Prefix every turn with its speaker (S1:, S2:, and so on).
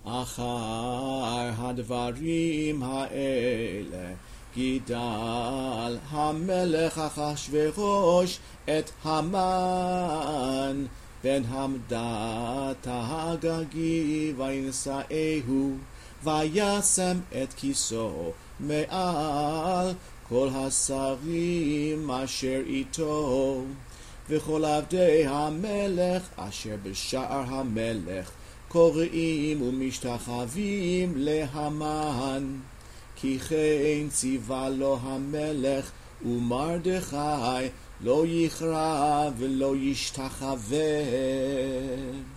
S1: אחר הדברים האלה גידל המלך אחשוורוש את המן בן המדת האגגי וינשאהו וישם את כיסו מעל כל השרים אשר איתו וכל עבדי המלך אשר בשער המלך קוראים ומשתחווים להמן כי כן ציווה לו המלך ומרדכי לא יכרע ולא ישתחווה.